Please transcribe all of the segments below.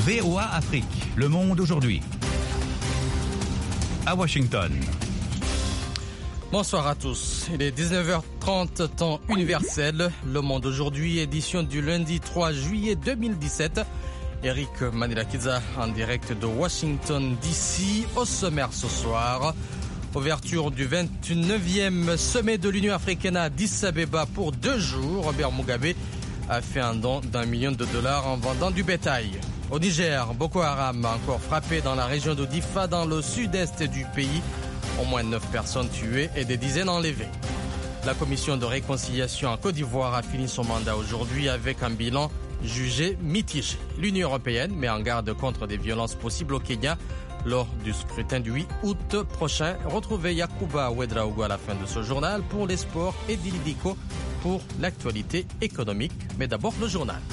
VOA Afrique, le monde aujourd'hui. À Washington. Bonsoir à tous. Il est 19h30, temps universel. Le monde aujourd'hui, édition du lundi 3 juillet 2017. Eric Manilakiza en direct de Washington DC. Au sommaire ce soir, ouverture du 29e sommet de l'Union africaine à Addis Abeba pour 2 jours. Robert Mugabe a fait un don d'$1 million en vendant du bétail. Au Niger, Boko Haram a encore frappé dans la région de Difa, dans le sud-est du pays. Au moins 9 personnes tuées et des dizaines enlevées. La commission de réconciliation en Côte d'Ivoire a fini son mandat aujourd'hui avec un bilan jugé mitigé. L'Union européenne met en garde contre des violences possibles au Kenya lors du scrutin du 8 août prochain. Retrouvez Yacouba Ouedraogo à la fin de ce journal pour les sports et Dilidico pour l'actualité économique. Mais d'abord le journal.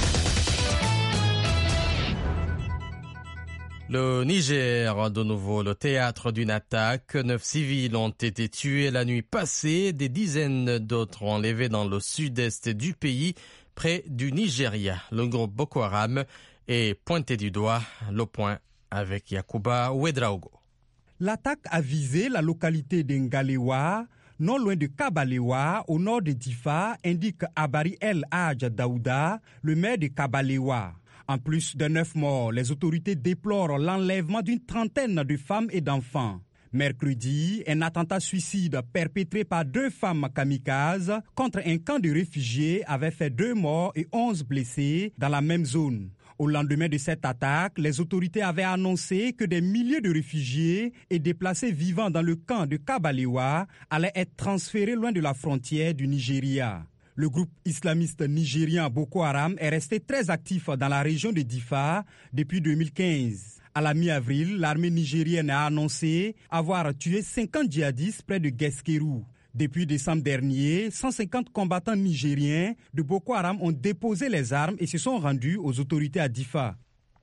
Le Niger, de nouveau le théâtre d'une attaque. 9 civils ont été tués la nuit passée. Des dizaines d'autres enlevés dans le sud-est du pays, près du Nigeria. Le groupe Boko Haram est pointé du doigt. Le point avec Yacouba Ouedraogo. L'attaque a visé la localité d'Ngalewa, non loin de Kabalewa, au nord de Difa, indique Abari El Hadj Daouda, le maire de Kabalewa. En plus de 9 morts, les autorités déplorent l'enlèvement d'une trentaine de femmes et d'enfants. Mercredi, un attentat suicide perpétré par 2 femmes kamikazes contre un camp de réfugiés avait fait 2 morts et 11 blessés dans la même zone. Au lendemain de cette attaque, les autorités avaient annoncé que des milliers de réfugiés et déplacés vivant dans le camp de Kabalewa allaient être transférés loin de la frontière du Nigeria. Le groupe islamiste nigérien Boko Haram est resté très actif dans la région de Difa depuis 2015. À la mi-avril, l'armée nigérienne a annoncé avoir tué 50 djihadistes près de Gueskerou. Depuis décembre dernier, 150 combattants nigériens de Boko Haram ont déposé les armes et se sont rendus aux autorités à Difa.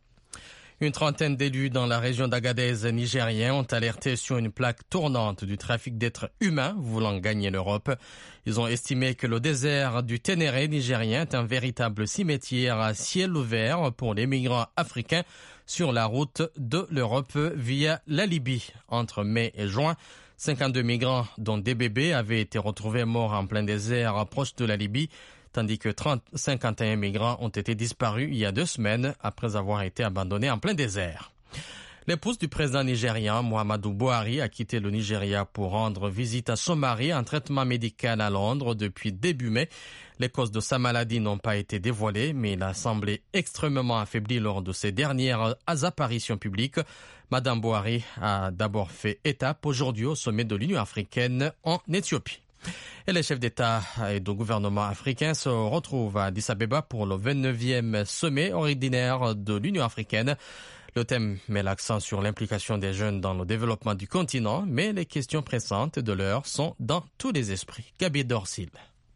Une trentaine d'élus dans la région d'Agadez nigérien ont alerté sur une plaque tournante du trafic d'êtres humains voulant gagner l'Europe. Ils ont estimé que le désert du Ténéré nigérien est un véritable cimetière à ciel ouvert pour les migrants africains sur la route de l'Europe via la Libye. Entre mai et juin, 52 migrants, dont des bébés, avaient été retrouvés morts en plein désert proche de la Libye, tandis que 51 migrants ont été disparus il y a 2 semaines après avoir été abandonnés en plein désert. L'épouse du président nigérien, Muhammadu Buhari, a quitté le Nigeria pour rendre visite à son mari en traitement médical à Londres depuis début mai. Les causes de sa maladie n'ont pas été dévoilées, mais il a semblé extrêmement affaibli lors de ses dernières apparitions publiques. Madame Buhari a d'abord fait étape aujourd'hui au sommet de l'Union africaine en Éthiopie. Et les chefs d'État et de gouvernement africains se retrouvent à Addis Abeba pour le 29e sommet ordinaire de l'Union africaine. Le thème met l'accent sur l'implication des jeunes dans le développement du continent, mais les questions pressantes de l'heure sont dans tous les esprits. Gabi Dorsil.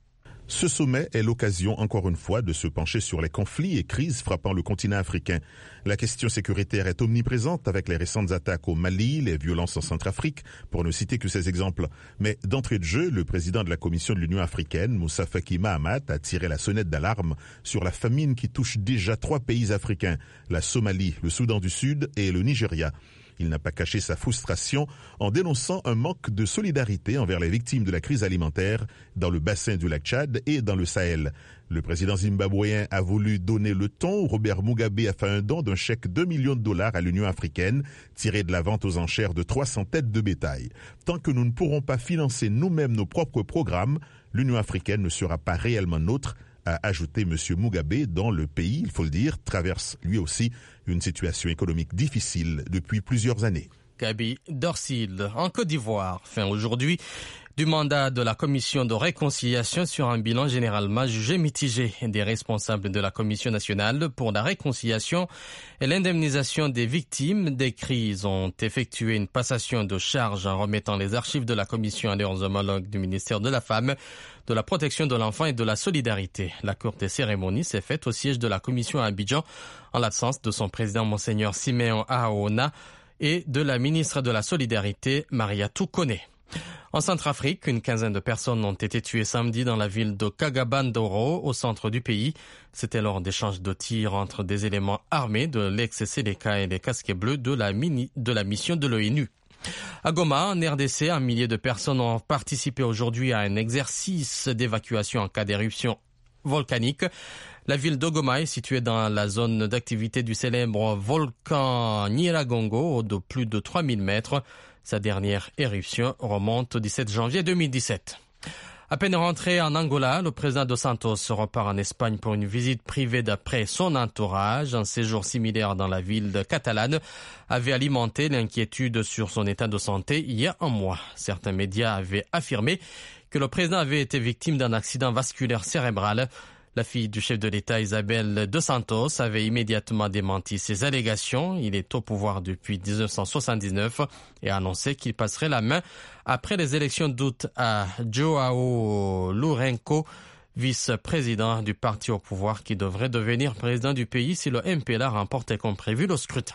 Ce sommet est l'occasion, encore une fois, de se pencher sur les conflits et crises frappant le continent africain. La question sécuritaire est omniprésente avec les récentes attaques au Mali, les violences en Centrafrique, pour ne citer que ces exemples. Mais d'entrée de jeu, le président de la Commission de l'Union africaine, Moussa Faki Mahamat, a tiré la sonnette d'alarme sur la famine qui touche déjà 3 pays africains, la Somalie, le Soudan du Sud et le Nigeria. Il n'a pas caché sa frustration en dénonçant un manque de solidarité envers les victimes de la crise alimentaire dans le bassin du lac Tchad et dans le Sahel. Le président zimbabwéen a voulu donner le ton. Robert Mugabe a fait un don d'un chèque $2 millions à l'Union africaine, tiré de la vente aux enchères de 300 têtes de bétail. Tant que nous ne pourrons pas financer nous-mêmes nos propres programmes, l'Union africaine ne sera pas réellement nôtre, a ajouté M. Mugabe, dont le pays, il faut le dire, traverse lui aussi une situation économique difficile depuis plusieurs années. Gabi Dorsil, en Côte d'Ivoire, fin aujourd'hui du mandat de la commission de réconciliation sur un bilan généralement jugé mitigé. Des responsables de la commission nationale pour la réconciliation et l'indemnisation des victimes des crises ont effectué une passation de charges en remettant les archives de la commission à leurs homologues du ministère de la Femme, de la Protection de l'Enfant et de la Solidarité. La courte des cérémonies s'est faite au siège de la commission à Abidjan en l'absence de son président Monseigneur Siméon Ahaona et de la ministre de la Solidarité, Maria Toukone. En Centrafrique, une quinzaine de personnes ont été tuées samedi dans la ville de Kagabandoro, au centre du pays. C'était lors d'échanges de tirs entre des éléments armés de l'ex-Séléka et les casquets bleus de la mission de l'ONU. À Goma, en RDC, un millier de personnes ont participé aujourd'hui à un exercice d'évacuation en cas d'éruption volcanique. La ville de Goma est située dans la zone d'activité du célèbre volcan Nyiragongo de plus de 3000 mètres. Sa dernière éruption remonte au 17 janvier 2017. À peine rentré en Angola, le président Dos Santos repart en Espagne pour une visite privée d'après son entourage. Un séjour similaire dans la ville de Catalane avait alimenté l'inquiétude sur son état de santé il y a un mois. Certains médias avaient affirmé que le président avait été victime d'un accident vasculaire cérébral. La fille du chef de l'État, Isabel Dos Santos, avait immédiatement démenti ces allégations. Il est au pouvoir depuis 1979 et a annoncé qu'il passerait la main après les élections d'août à João Lourenço, vice-président du parti au pouvoir qui devrait devenir président du pays si le MPLA remportait comme prévu le scrutin.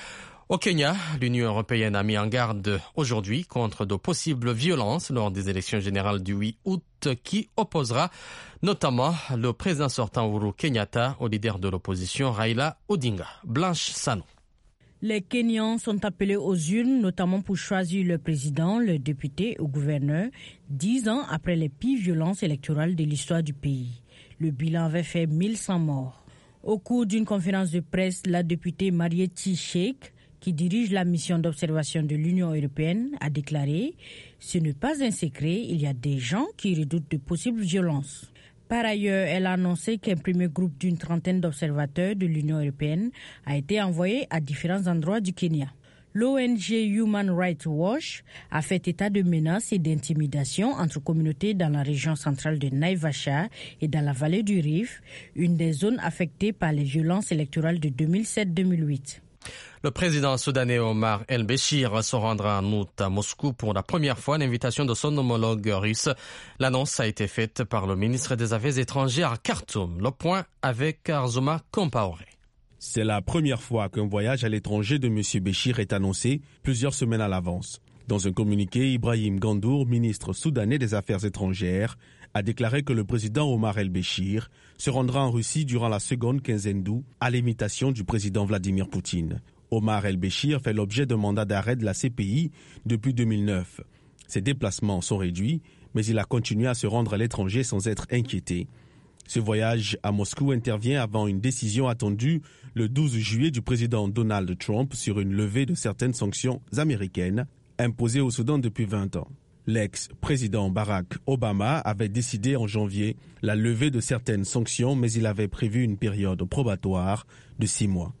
Au Kenya, l'Union européenne a mis en garde aujourd'hui contre de possibles violences lors des élections générales du 8 août qui opposera notamment le président sortant Uhuru Kenyatta au leader de l'opposition Raila Odinga. Blanche Sano. Les Kenyans sont appelés aux urnes, notamment pour choisir le président, le député ou gouverneur, 10 ans après les pires violences électorales de l'histoire du pays. Le bilan avait fait 1100 morts. Au cours d'une conférence de presse, la députée Marieti Sheikh, qui dirige la mission d'observation de l'Union européenne, a déclaré « Ce n'est pas un secret, il y a des gens qui redoutent de possibles violences ». Par ailleurs, elle a annoncé qu'un premier groupe d'une trentaine d'observateurs de l'Union européenne a été envoyé à différents endroits du Kenya. L'ONG Human Rights Watch a fait état de menaces et d'intimidations entre communautés dans la région centrale de Naivasha et dans la vallée du Rif, une des zones affectées par les violences électorales de 2007-2008. Le président soudanais Omar el-Béchir se rendra en août à Moscou pour la première fois à l'invitation de son homologue russe. L'annonce a été faite par le ministre des Affaires étrangères à Khartoum. Le point avec Arzuma Compaoré. C'est la première fois qu'un voyage à l'étranger de M. Béchir est annoncé plusieurs semaines à l'avance. Dans un communiqué, Ibrahim Gandour, ministre soudanais des Affaires étrangères, a déclaré que le président Omar el-Béchir se rendra en Russie durant la seconde quinzaine d'août à l'imitation du président Vladimir Poutine. Omar el-Béchir fait l'objet d'un mandat d'arrêt de la CPI depuis 2009. Ses déplacements sont réduits, mais il a continué à se rendre à l'étranger sans être inquiété. Ce voyage à Moscou intervient avant une décision attendue le 12 juillet du président Donald Trump sur une levée de certaines sanctions américaines imposées au Soudan depuis 20 ans. L'ex-président Barack Obama avait décidé en janvier la levée de certaines sanctions, mais il avait prévu une période probatoire de 6 mois.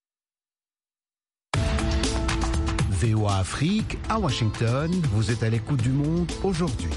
VOA Afrique, à Washington, vous êtes à l'écoute du monde aujourd'hui.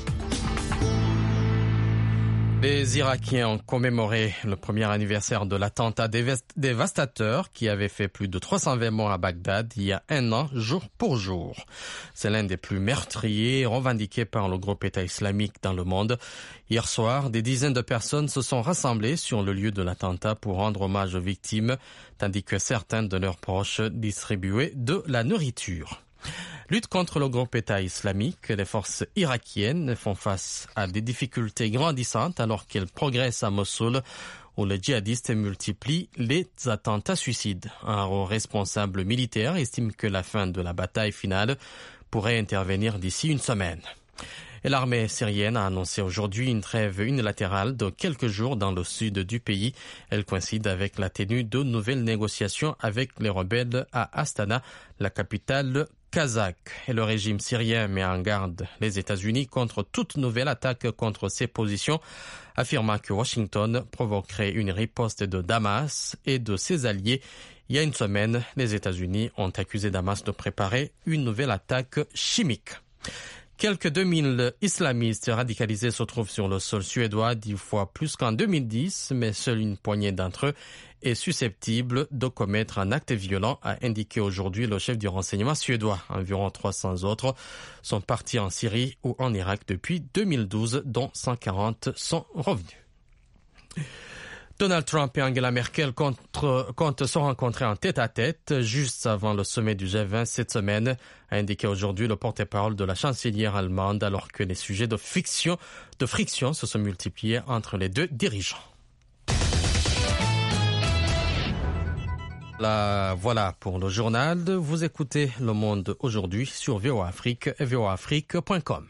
Les Irakiens ont commémoré le premier anniversaire de l'attentat dévastateur qui avait fait plus de 320 morts à Bagdad il y a un an, jour pour jour. C'est l'un des plus meurtriers revendiqués par le groupe État islamique dans le monde. Hier soir, des dizaines de personnes se sont rassemblées sur le lieu de l'attentat pour rendre hommage aux victimes, tandis que certains de leurs proches distribuaient de la nourriture. Lutte contre le groupe État islamique, les forces irakiennes font face à des difficultés grandissantes alors qu'elles progressent à Mossoul, où les djihadistes multiplient les attentats suicides. Un haut responsable militaire estime que la fin de la bataille finale pourrait intervenir d'ici une semaine. Et l'armée syrienne a annoncé aujourd'hui une trêve unilatérale de quelques jours dans le sud du pays. Elle coïncide avec la tenue de nouvelles négociations avec les rebelles à Astana, la capitale kazakh. Et le régime syrien met en garde les États-Unis contre toute nouvelle attaque contre ses positions, affirmant que Washington provoquerait une riposte de Damas et de ses alliés. Il y a une semaine, les États-Unis ont accusé Damas de préparer une nouvelle attaque chimique. Quelques 2000 islamistes radicalisés se trouvent sur le sol suédois 10 fois plus qu'en 2010, mais seule une poignée d'entre eux est susceptible de commettre un acte violent, a indiqué aujourd'hui le chef du renseignement suédois. Environ 300 autres sont partis en Syrie ou en Irak depuis 2012, dont 140 sont revenus. Donald Trump et Angela Merkel comptent se rencontrer en tête-à-tête juste avant le sommet du G20 cette semaine, a indiqué aujourd'hui le porte-parole de la chancelière allemande, alors que les sujets de friction se sont multipliés entre les deux dirigeants. Voilà pour le journal. Vous écoutez Le Monde aujourd'hui sur VOA Afrique et voaafrique.com.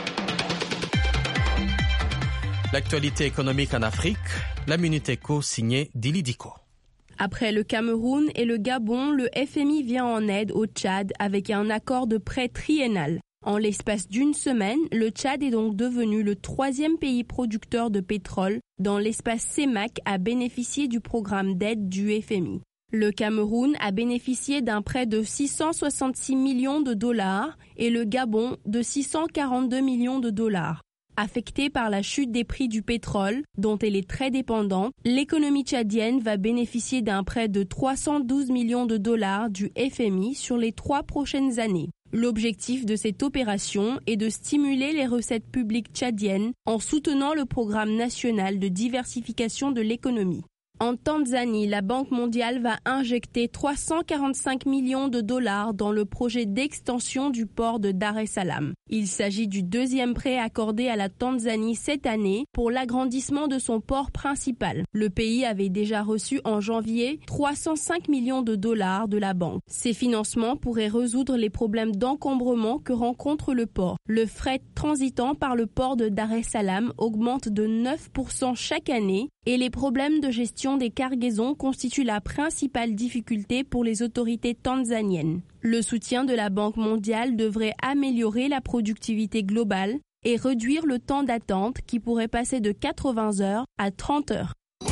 L'actualité économique en Afrique, la Minute Éco signée Dili Diko. Après le Cameroun et le Gabon, le FMI vient en aide au Tchad avec un accord de prêt triennal. En l'espace d'une semaine, le Tchad est donc devenu le 3e pays producteur de pétrole dans l'espace CEMAC à bénéficier du programme d'aide du FMI. Le Cameroun a bénéficié d'un prêt de 666 millions de dollars et le Gabon de 642 millions de dollars. Affectée par la chute des prix du pétrole, dont elle est très dépendante, l'économie tchadienne va bénéficier d'un prêt de 312 millions de dollars du FMI sur les 3 prochaines années. L'objectif de cette opération est de stimuler les recettes publiques tchadiennes en soutenant le programme national de diversification de l'économie. En Tanzanie, la Banque mondiale va injecter 345 millions de dollars dans le projet d'extension du port de Dar es Salaam. Il s'agit du 2e prêt accordé à la Tanzanie cette année pour l'agrandissement de son port principal. Le pays avait déjà reçu en janvier 305 millions de dollars de la banque. Ces financements pourraient résoudre les problèmes d'encombrement que rencontre le port. Le fret transitant par le port de Dar es Salaam augmente de 9% chaque année et les problèmes de gestion des cargaisons constituent la principale difficulté pour les autorités tanzaniennes. Le soutien de la Banque mondiale devrait améliorer la productivité globale et réduire le temps d'attente qui pourrait passer de 80 heures à 30 heures.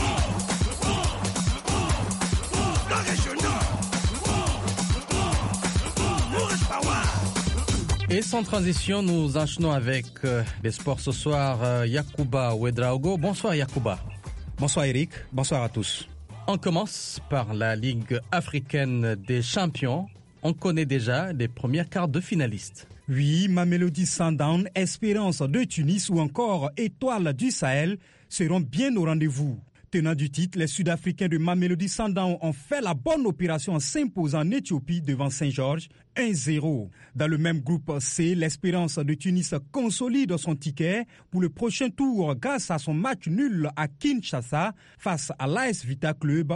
Et sans transition, nous enchaînons avec les sports ce soir. Yacouba Ouedraogo. Bonsoir Yacouba. Bonsoir Eric, bonsoir à tous. On commence par la Ligue africaine des champions. On connaît déjà les premières cartes de finalistes. Oui, Mamelodi Sundowns, Espérance de Tunis ou encore Étoile du Sahel seront bien au rendez-vous. Tenant du titre, les Sud-Africains de Mamelodi Sundowns ont fait la bonne opération en s'imposant en Éthiopie devant Saint-Georges 1-0. Dans le même groupe C, l'Espérance de Tunis consolide son ticket pour le prochain tour grâce à son match nul à Kinshasa face à l'AS Vita Club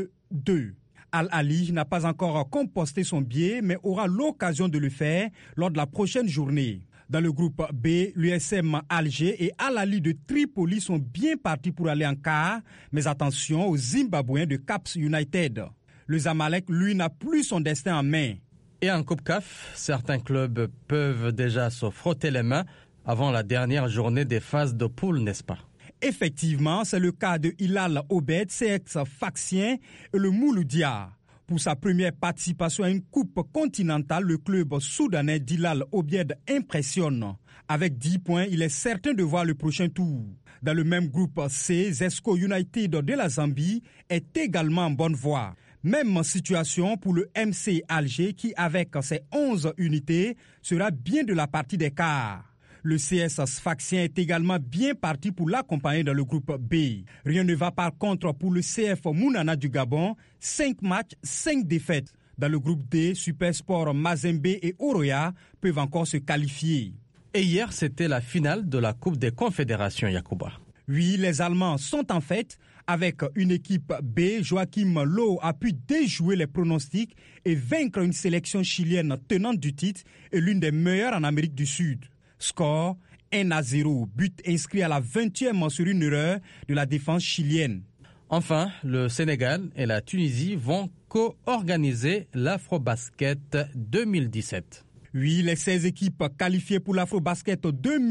2-2. Al-Ali n'a pas encore composté son billet mais aura l'occasion de le faire lors de la prochaine journée. Dans le groupe B, l'USM Alger et Al-Ali de Tripoli sont bien partis pour aller en quart, mais attention aux Zimbabwéens de Caps United. Le Zamalek, lui, n'a plus son destin en main. Et en Coupe CAF, certains clubs peuvent déjà se frotter les mains avant la dernière journée des phases de poule, n'est-ce pas? Effectivement, c'est le cas de Hilal Obed, CX Faxien et le Mouloudia. Pour sa première participation à une coupe continentale, le club soudanais d'Hilal Obied impressionne. Avec 10 points, il est certain de voir le prochain tour. Dans le même groupe C, Zesco United de la Zambie est également en bonne voie. Même situation pour le MC Alger qui, avec ses 11 unités, sera bien de la partie des quarts. Le CS Sfaxien est également bien parti pour l'accompagner dans le groupe B. Rien ne va par contre pour le CF Mounana du Gabon, 5 matchs, 5 défaites. Dans le groupe D, Supersport Mazembe et Oroya peuvent encore se qualifier. Et hier, c'était la finale de la Coupe des Confédérations, Yacouba. Oui, les Allemands sont en fête. Avec une équipe B, Joachim Löw a pu déjouer les pronostics et vaincre une sélection chilienne tenante du titre et l'une des meilleures en Amérique du Sud. Score 1-0, but inscrit à la 20e sur une erreur de la défense chilienne. Enfin, le Sénégal et la Tunisie vont co-organiser l'Afrobasket 2017. Oui, les 16 équipes qualifiées pour l'Afrobasket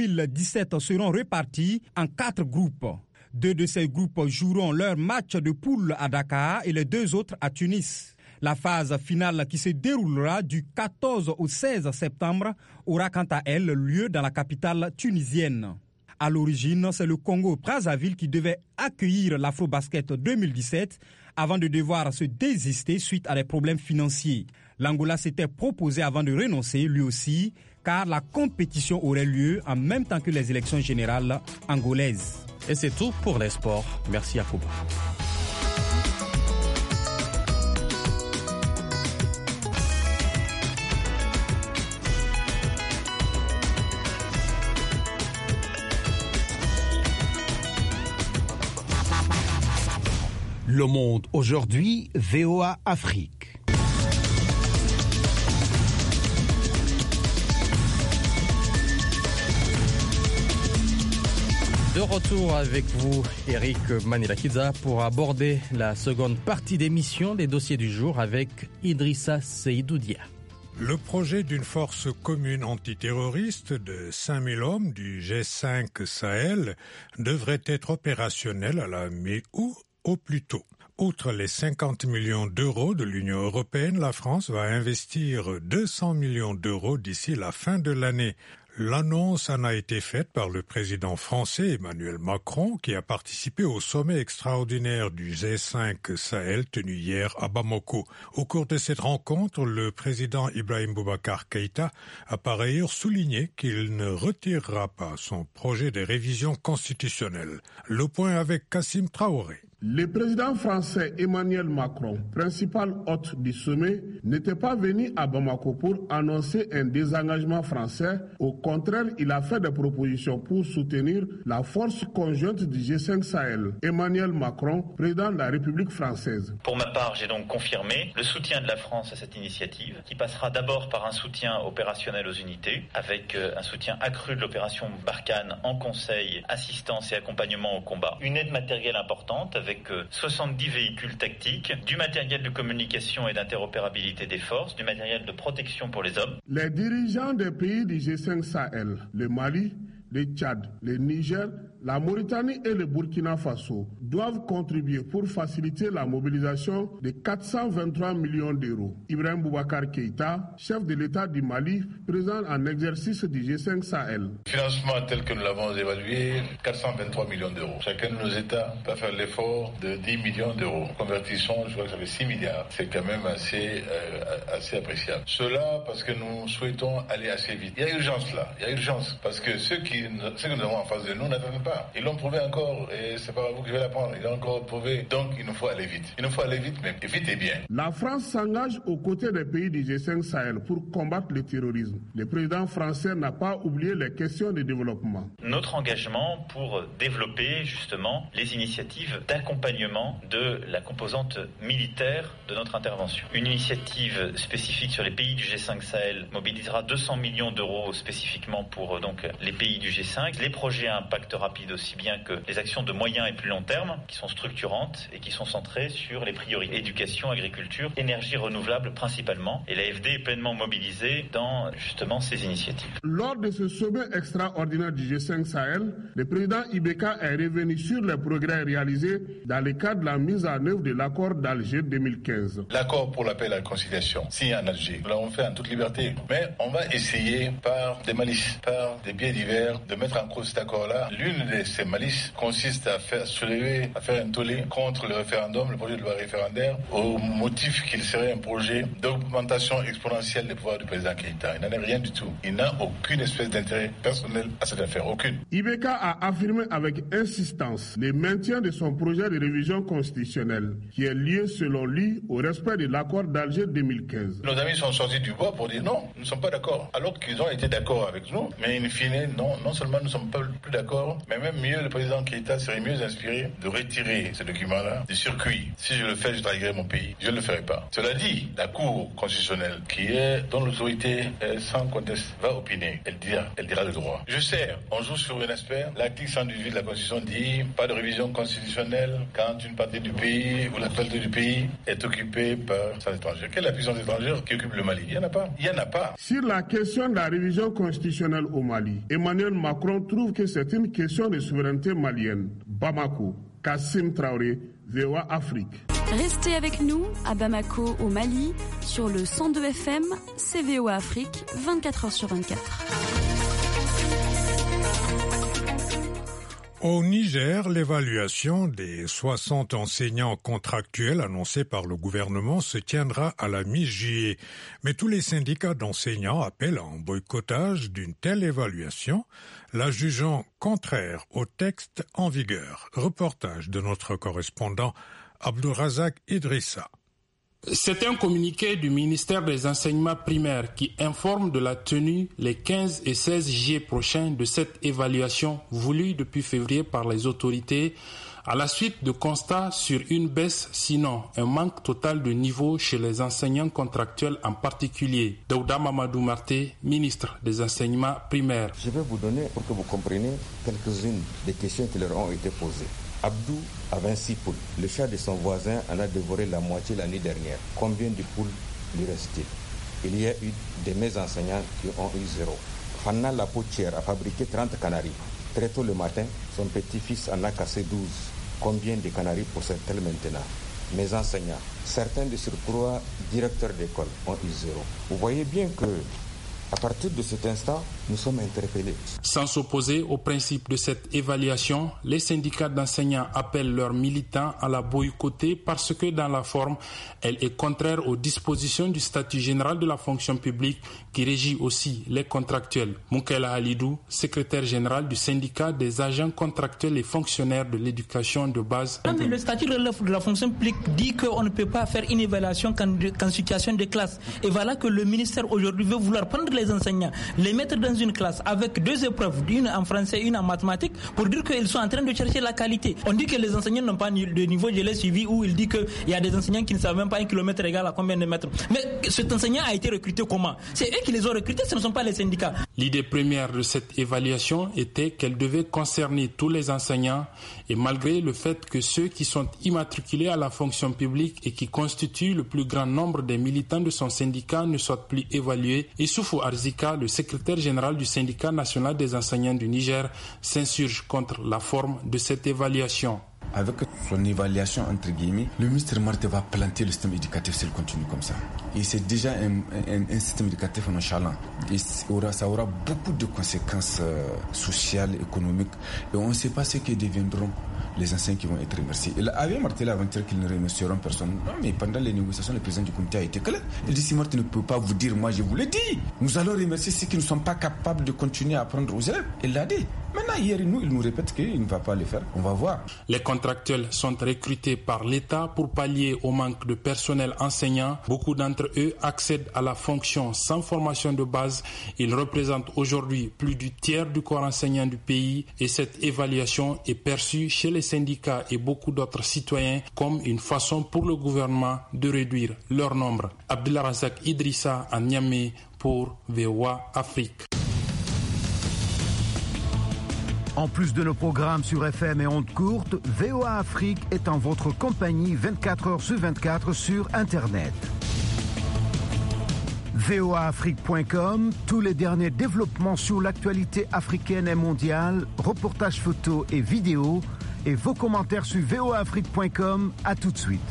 2017 seront réparties en 4 groupes. 2 de ces groupes joueront leur match de poule à Dakar et les 2 autres à Tunis. La phase finale qui se déroulera du 14 au 16 septembre aura quant à elle lieu dans la capitale tunisienne. À l'origine, c'est le Congo-Brazzaville qui devait accueillir l'Afrobasket 2017 avant de devoir se désister suite à des problèmes financiers. L'Angola s'était proposé avant de renoncer lui aussi, car la compétition aurait lieu en même temps que les élections générales angolaises. Et c'est tout pour les sports. Merci Yacouba. Le Monde aujourd'hui, VOA Afrique. De retour avec vous, Eric Manilakidza, pour aborder la seconde partie d'émission des dossiers du jour avec Idrissa Seydoudia. Le projet d'une force commune antiterroriste de 5000 hommes du G5 Sahel devrait être opérationnel à la mi-août au plus tôt. Outre les 50 millions d'euros de l'Union européenne, la France va investir 200 millions d'euros d'ici la fin de l'année. L'annonce en a été faite par le président français Emmanuel Macron qui a participé au sommet extraordinaire du G5 Sahel tenu hier à Bamako. Au cours de cette rencontre, le président Ibrahim Boubacar Keïta a par ailleurs souligné qu'il ne retirera pas son projet de révision constitutionnelle. Le point avec Kassim Traoré. Le président français Emmanuel Macron, principal hôte du sommet, n'était pas venu à Bamako pour annoncer un désengagement français. Au contraire, il a fait des propositions pour soutenir la force conjointe du G5 Sahel. Emmanuel Macron, président de la République française. Pour ma part, j'ai donc confirmé le soutien de la France à cette initiative, qui passera d'abord par un soutien opérationnel aux unités, avec un soutien accru de l'opération Barkhane en conseil, assistance et accompagnement au combat. Une aide matérielle importante avec 70 véhicules tactiques, du matériel de communication et d'interopérabilité des forces, du matériel de protection pour les hommes. Les dirigeants des pays du G5 Sahel, le Mali, le Tchad, le Niger, la Mauritanie et le Burkina Faso doivent contribuer pour faciliter la mobilisation de 423 millions d'euros. Ibrahim Boubacar Keïta, chef de l'État du Mali, présent en exercice du G5 Sahel. Le financement tel que nous l'avons évalué, 423 millions d'euros. Chacun de nos États va faire l'effort de 10 millions d'euros. Convertissons, je crois que ça fait 6 milliards. C'est quand même assez appréciable. Cela parce que nous souhaitons aller assez vite. Il y a urgence là, il y a urgence parce que ceux que nous avons en face de nous n'attendent pas. Ils l'ont prouvé encore et c'est pas à vous que je vais l'apprendre. Ils l'ont encore prouvé. Donc il nous faut aller vite. Il nous faut aller vite, mais vite et bien. La France s'engage aux côtés des pays du G5 Sahel pour combattre le terrorisme. Le président français n'a pas oublié les questions de développement. Notre engagement pour développer justement les initiatives d'accompagnement de la composante militaire de notre intervention. Une initiative spécifique sur les pays du G5 Sahel mobilisera 200 millions d'euros spécifiquement pour donc les pays du G5. Les projets à impact rapide aussi bien que les actions de moyen et plus long terme qui sont structurantes et qui sont centrées sur les priorités éducation, agriculture, énergie renouvelable principalement. Et l'AFD est pleinement mobilisée dans justement ces initiatives. Lors de ce sommet extraordinaire du G5 Sahel, le président Ibeka est revenu sur les progrès réalisés dans le cadre de la mise en œuvre de l'accord d'Alger 2015. L'accord pour la paix et la réconciliation, signé en Alger, nous l'avons fait en toute liberté. Mais on va essayer par des malices, par des biais divers, de mettre en cause cet accord-là. L'une de ces malices consiste à faire un tollé contre le référendum, le projet de loi référendaire, au motif qu'il serait un projet d'augmentation exponentielle des pouvoirs du président Keïta. Il n'en est rien du tout. Il n'a aucune espèce d'intérêt personnel à cette affaire, aucune. Ibeka a affirmé avec insistance le maintien de son projet de révision constitutionnelle, qui est lié selon lui au respect de l'accord d'Alger 2015. Nos amis sont sortis du bois pour dire non, nous ne sommes pas d'accord. Alors qu'ils ont été d'accord avec nous, mais in fine, non seulement nous ne sommes pas plus d'accord, mais même mieux, le président Keïta serait mieux inspiré de retirer ce document-là du circuit. Si je le fais, je trahirai mon pays. Je ne le ferai pas. Cela dit, la Cour constitutionnelle, dont l'autorité sans conteste va opiner, elle dira le droit. Je sais, on joue sur un aspect. L'article 118 de la Constitution dit pas de révision constitutionnelle quand une partie du pays ou la totalité du pays est occupée par sans étrangers. Quelle est la puissance étrangère qui occupe le Mali? Il n'y en a pas. Il n'y en a pas. Sur la question de la révision constitutionnelle au Mali, Emmanuel Macron trouve que c'est une question de souveraineté malienne. Bamako, Kassim Traoré, VOA Afrique. Restez avec nous à Bamako au Mali sur le 102 FM, c'est VOA Afrique, 24h sur 24. Au Niger, l'évaluation des 60 enseignants contractuels annoncés par le gouvernement se tiendra à la mi-juillet. Mais tous les syndicats d'enseignants appellent à un boycottage d'une telle évaluation, la jugeant contraire au texte en vigueur. Reportage de notre correspondant Abdulrazak Idrissa. C'est un communiqué du ministère des Enseignements primaires qui informe de la tenue les 15 et 16 juillet prochains de cette évaluation voulue depuis février par les autorités à la suite de constats sur une baisse, sinon un manque total de niveau chez les enseignants contractuels en particulier. Daouda Mamadou Marté, ministre des Enseignements primaires. Je vais vous donner, pour que vous compreniez, quelques-unes des questions qui leur ont été posées. Abdou a 26 poules. Le chat de son voisin en a dévoré la moitié l'année dernière. Combien de poules lui reste-t-il? Il y a eu des mes enseignants qui ont eu 0. Fanna la potière a fabriqué 30 canaris. Très tôt le matin, son petit-fils en a cassé 12. Combien de canaris possède-t-elle maintenant? Mes enseignants, certains de surcroît directeurs d'école, ont eu 0. Vous voyez bien que à partir de cet instant, nous sommes interpellés. Sans s'opposer au principe de cette évaluation, les syndicats d'enseignants appellent leurs militants à la boycotter parce que dans la forme, elle est contraire aux dispositions du statut général de la fonction publique qui régit aussi les contractuels. Moukela Halidou, secrétaire général du syndicat des agents contractuels et fonctionnaires de l'éducation de base. Le statut de la fonction publique dit qu'on ne peut pas faire une évaluation qu'en situation de classe. Et voilà que le ministère aujourd'hui veut vouloir prendre les enseignants, les mettre dans une classe avec 2 épreuves, une en français, une en mathématiques, pour dire qu'ils sont en train de chercher la qualité. On dit que les enseignants n'ont pas de niveau, je l'ai suivi, où il dit qu'il y a des enseignants qui ne savent même pas 1 kilomètre égal à combien de mètres. Mais cet enseignant a été recruté comment? C'est eux qui les ont recrutés, ce ne sont pas les syndicats. L'idée première de cette évaluation était qu'elle devait concerner tous les enseignants et malgré le fait que ceux qui sont immatriculés à la fonction publique et qui constituent le plus grand nombre des militants de son syndicat ne soient plus évalués, Issoufou Arzika, le secrétaire général du syndicat national des enseignants du Niger, s'insurge contre la forme de cette évaluation. Avec son évaluation, entre guillemets, le ministre Marté va planter le système éducatif s'il continue comme ça. Et c'est déjà un système éducatif nonchalant. Et ça aura beaucoup de conséquences sociales, économiques. Et on ne sait pas ce que deviendront les enseignants qui vont être remerciés. Il avait Marté l'aventure qu'ils ne remercieront personne. Non, mais pendant les négociations, le président du comité a été clair. Il dit si Marté ne peut pas vous dire, moi je vous l'ai dit. Nous allons remercier ceux qui ne sont pas capables de continuer à apprendre aux élèves. Il l'a dit. Maintenant, hier, il nous répète qu'il ne va pas le faire. On va voir. Les contractuels sont recrutés par l'État pour pallier au manque de personnel enseignant. Beaucoup d'entre eux accèdent à la fonction sans formation de base. Ils représentent aujourd'hui plus du tiers du corps enseignant du pays et cette évaluation est perçue chez les syndicats et beaucoup d'autres citoyens comme une façon pour le gouvernement de réduire leur nombre. Abdulrazak Idrissa à Niamey pour VOA Afrique. En plus de nos programmes sur FM et ondes courtes, VOA Afrique est en votre compagnie 24h/24 sur Internet. voaafrique.com, tous les derniers développements sur l'actualité africaine et mondiale, reportages photos et vidéos, et vos commentaires sur voaafrique.com. À tout de suite.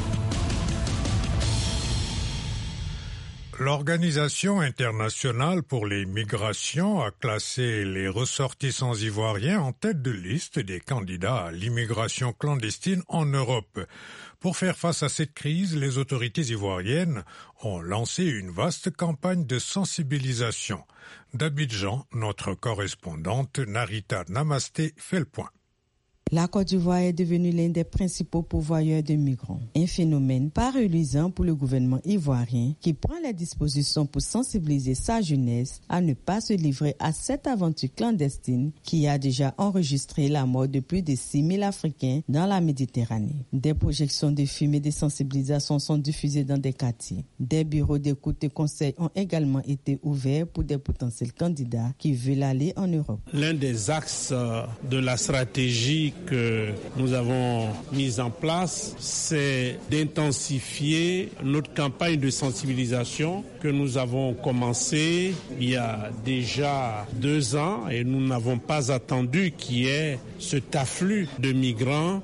L'Organisation internationale pour les migrations a classé les ressortissants ivoiriens en tête de liste des candidats à l'immigration clandestine en Europe. Pour faire face à cette crise, les autorités ivoiriennes ont lancé une vaste campagne de sensibilisation. D'Abidjan, notre correspondante Narita Namasté fait le point. La Côte d'Ivoire est devenue l'un des principaux pourvoyeurs de migrants. Un phénomène pas reluisant pour le gouvernement ivoirien qui prend les dispositions pour sensibiliser sa jeunesse à ne pas se livrer à cette aventure clandestine qui a déjà enregistré la mort de plus de 6 000 Africains dans la Méditerranée. Des projections de films et de sensibilisation sont diffusées dans des quartiers. Des bureaux d'écoute et conseils ont également été ouverts pour des potentiels candidats qui veulent aller en Europe. L'un des axes de la stratégie que nous avons mise en place, c'est d'intensifier notre campagne de sensibilisation que nous avons commencé il y a déjà 2 ans et nous n'avons pas attendu qu'il y ait cet afflux de migrants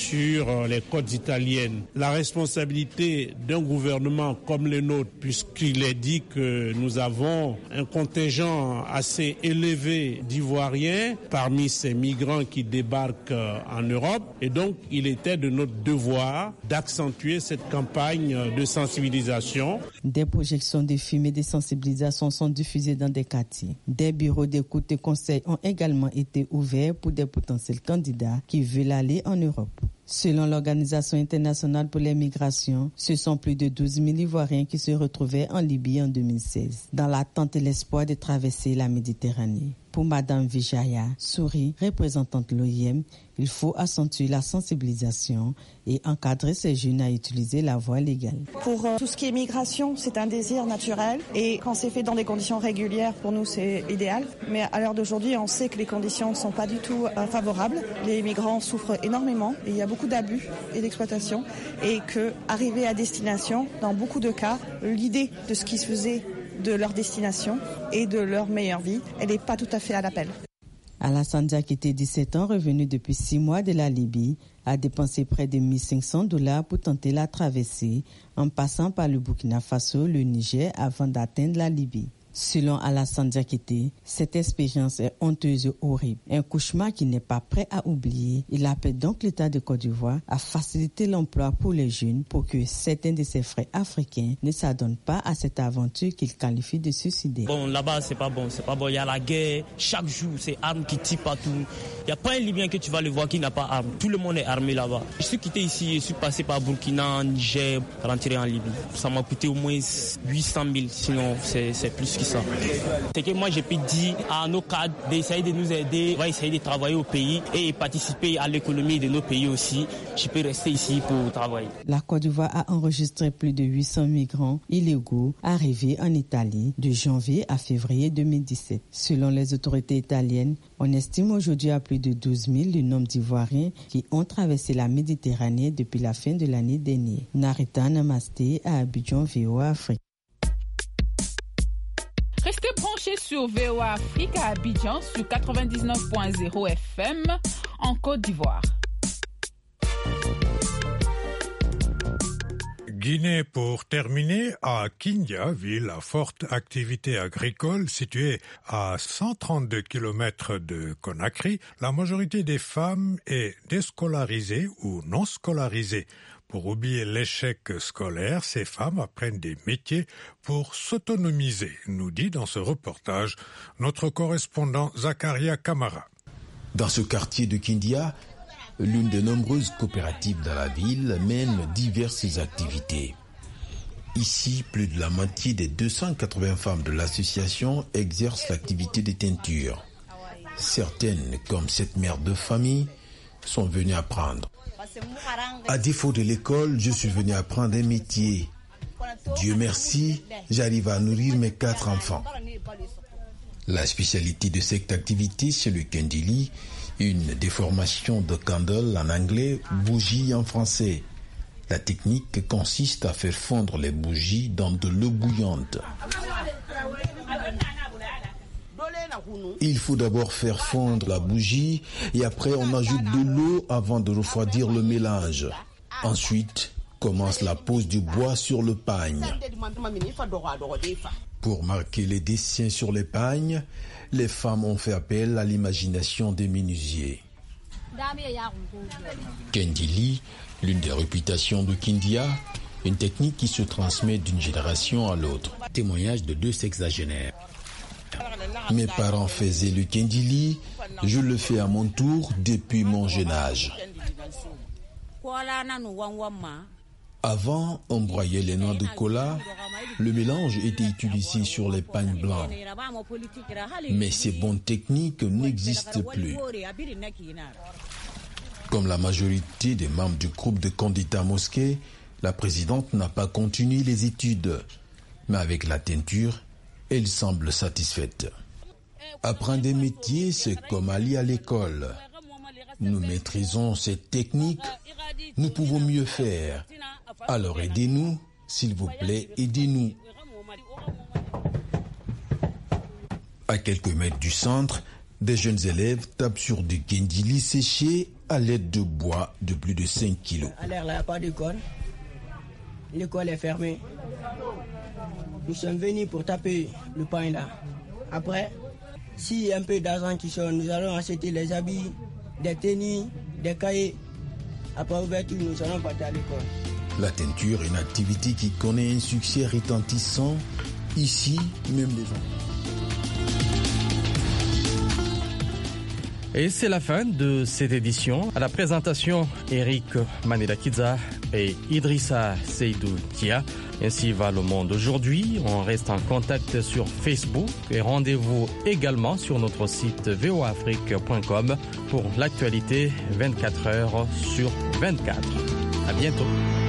sur les côtes italiennes. La responsabilité d'un gouvernement comme le nôtre, puisqu'il est dit que nous avons un contingent assez élevé d'Ivoiriens parmi ces migrants qui débarquent en Europe, et donc il était de notre devoir d'accentuer cette campagne de sensibilisation. Des projections de films et de sensibilisation sont diffusées dans des quartiers. Des bureaux d'écoute et conseils ont également été ouverts pour des potentiels candidats qui veulent aller en Europe. Selon l'Organisation internationale pour les migrations, ce sont plus de 12 000 Ivoiriens qui se retrouvaient en Libye en 2016, dans l'attente et l'espoir de traverser la Méditerranée. Pour Madame Vijaya Souri, représentante de l'OIM, il faut accentuer la sensibilisation et encadrer ces jeunes à utiliser la voie légale. Pour tout ce qui est migration, c'est un désir naturel et quand c'est fait dans des conditions régulières, pour nous c'est idéal. Mais à l'heure d'aujourd'hui, on sait que les conditions ne sont pas du tout favorables. Les migrants souffrent énormément et il y a beaucoup d'abus et d'exploitation et qu'arriver à destination, dans beaucoup de cas, l'idée de ce qui se faisait de leur destination et de leur meilleure vie, elle n'est pas tout à fait à l'appel. Alassane Diakité, 17 ans, revenu depuis 6 mois de la Libye, a dépensé près de $1 500 pour tenter la traversée en passant par le Burkina Faso, le Niger, avant d'atteindre la Libye. Selon Alassane Diakité, cette expérience est honteuse et horrible. Un cauchemar qu'il n'est pas prêt à oublier. Il appelle donc l'État de Côte d'Ivoire à faciliter l'emploi pour les jeunes pour que certains de ses frères africains ne s'adonnent pas à cette aventure qu'il qualifie de suicidaire. Bon, là-bas, c'est pas bon. Il y a la guerre. Chaque jour, c'est armes qui tirent partout. Il n'y a pas un Libyen que tu vas le voir qui n'a pas arme. Tout le monde est armé là-bas. Je suis quitté ici, je suis passé par Burkina, Niger, rentré en Libye. Ça m'a coûté au moins 800 000, sinon c'est plus que ça. C'est que moi, j'ai pu dire à nos cadres d'essayer de nous aider, on va essayer de travailler au pays et participer à l'économie de nos pays aussi. Je peux rester ici pour travailler. La Côte d'Ivoire a enregistré plus de 800 migrants illégaux arrivés en Italie de janvier à février 2017. Selon les autorités italiennes, on estime aujourd'hui à plus de 12 000 le nombre d'Ivoiriens qui ont traversé la Méditerranée depuis la fin de l'année dernière. Narita Namasté à Abidjan, VOA Afrique. Restez branchés sur VOA Afrique à Abidjan sur 99.0 FM en Côte d'Ivoire. Guinée pour terminer, à Kindia, ville à forte activité agricole située à 132 km de Conakry, la majorité des femmes est déscolarisée ou non scolarisée. Pour oublier l'échec scolaire, ces femmes apprennent des métiers pour s'autonomiser, nous dit dans ce reportage notre correspondant Zakaria Kamara. Dans ce quartier de Kindia, l'une des nombreuses coopératives dans la ville mène diverses activités. Ici, plus de la moitié des 280 femmes de l'association exercent l'activité de teinture. Certaines, comme cette mère de famille, sont venues apprendre. À défaut de l'école, je suis venu apprendre un métier. Dieu merci, j'arrive à nourrir mes 4 enfants. La spécialité de cette activité, c'est le kendili, une déformation de candle en anglais, bougie en français. La technique consiste à faire fondre les bougies dans de l'eau bouillante. Il faut d'abord faire fondre la bougie et après on ajoute de l'eau avant de refroidir le mélange. Ensuite, commence la pose du bois sur le pagne. Pour marquer les dessins sur les pagnes, les femmes ont fait appel à l'imagination des menuisiers. Kendili, l'une des réputations de Kindia, une technique qui se transmet d'une génération à l'autre. Témoignage de 2 sexagénaires. Mes parents faisaient le kendili, je le fais à mon tour depuis mon jeune âge. Avant, on broyait les noix de cola, le mélange était utilisé sur les pagnes blancs. Mais ces bonnes techniques n'existent plus. Comme la majorité des membres du groupe de Kondita Mosquée, la présidente n'a pas continué les études. Mais avec la teinture, elle semble satisfaite. Apprendre des métiers, c'est comme aller à l'école. Nous maîtrisons cette technique, nous pouvons mieux faire. Alors aidez-nous, s'il vous plaît, aidez-nous. À quelques mètres du centre, Des jeunes élèves tapent sur des guindili séchés à l'aide de bois de plus de 5 kilos. À l'air là, il n'y a pas d'école. L'école est fermée. Nous sommes venus pour taper le pain là. Après, s'il y a un peu d'argent qui sort, nous allons acheter les habits, des tenues, des cahiers. Après ouverture, nous allons partir à l'école. La teinture est une activité qui connaît un succès retentissant. Ici, même les enfants. Et c'est la fin de cette édition. À la présentation, Eric Manilakidza et Idrissa Seydou Tia. Ainsi va le monde aujourd'hui. On reste en contact sur Facebook et rendez-vous également sur notre site voafrique.com pour l'actualité 24 heures sur 24. À bientôt.